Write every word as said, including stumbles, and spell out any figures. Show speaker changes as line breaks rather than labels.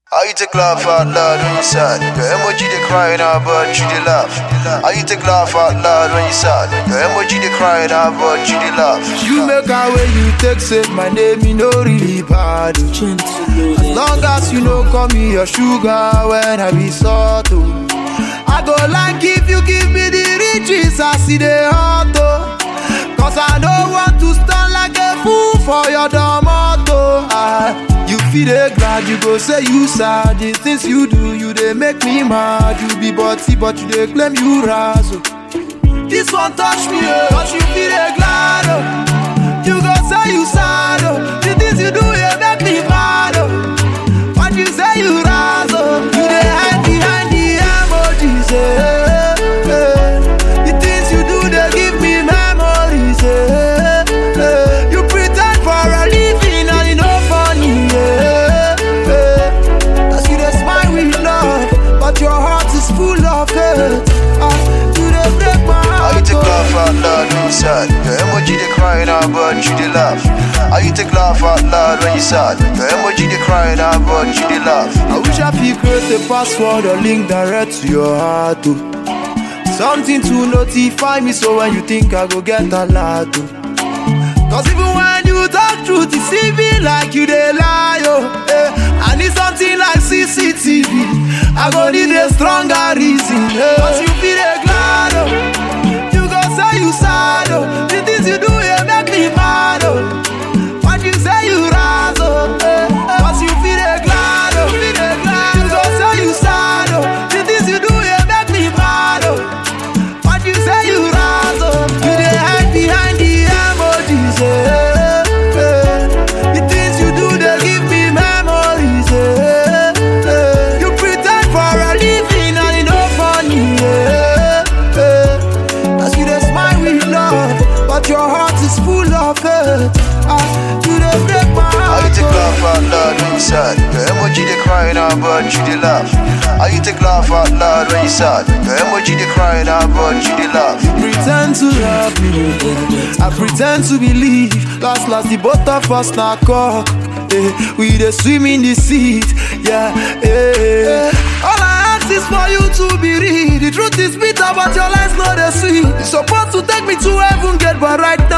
How you take laugh out loud when you sad? Your emoji they crying out but you they laugh. How you take laugh out loud when you sad? Your emoji they crying out but you they laugh.
You make a way you take say my name you know really bad. As long as you know call me your sugar when I be salt. I go like if you give me the riches I see the hot. Cause I don't want to stand like a fool for your domato. I, you feel the glad, you go say you sad. The things you do, you they make me mad. You be butty, but you they claim you razzle. This one touch me, oh, cause you feel the glad, oh. You go say you sad, oh. The things you do, you make me mad, oh. But you say you razzle. You they hide behind the emojis, eh, eh. The things you do, they give me memories, eh, eh. You pretend for a living and you know funny, eh, eh. As you they smile with love, but your heart is full of hate. Ah, you they break my heart.
How you take laugh out loud when you sad? Your emoji they crying out but you they laugh. How you take laugh out loud when you sad? Your emoji they crying out but you they laugh.
I wish I could create a password or link direct to your heart, oh. Something to notify me so when you think I go get a lot, oh. Cause even when you talk truth, it seems me like you they lie, oh. Eh, I need something like C C T V. I go need a stronger reason, eh. Cause you feel a glad, oh. You go say you sad, oh. The things you do, you make me mad, oh. When you say you razzle, eh. Cause you feel a glad, oh. You go say you sad, oh. The things you do, you make me mad, oh. When you say you razzle, you they hide behind the emojis, eh, eh. The things you do, they give me memories, eh, eh. You pretend for a living and you know funny, eh, eh. As you they smile with love, but your heart is full of hate. Ah, you they break my
How
heart.
you take laugh out loud when you sad? Your emoji they crying out but you they laugh. How you take laugh out loud when you sad? Your emoji they crying out but you they laugh.
Pretend to love me, I pretend to believe. Last, last, the both of us now cock. Eh, we the swim in the seat, yeah. Eh. All I ask is for you to be real. The truth is bitter, but your lies not the sweet. You're supposed to take me to heaven, get but right